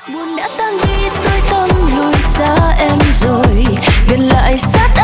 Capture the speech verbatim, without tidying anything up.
Buồn đã tan đi tôi tâm lùi xa em rồi, gần lại sát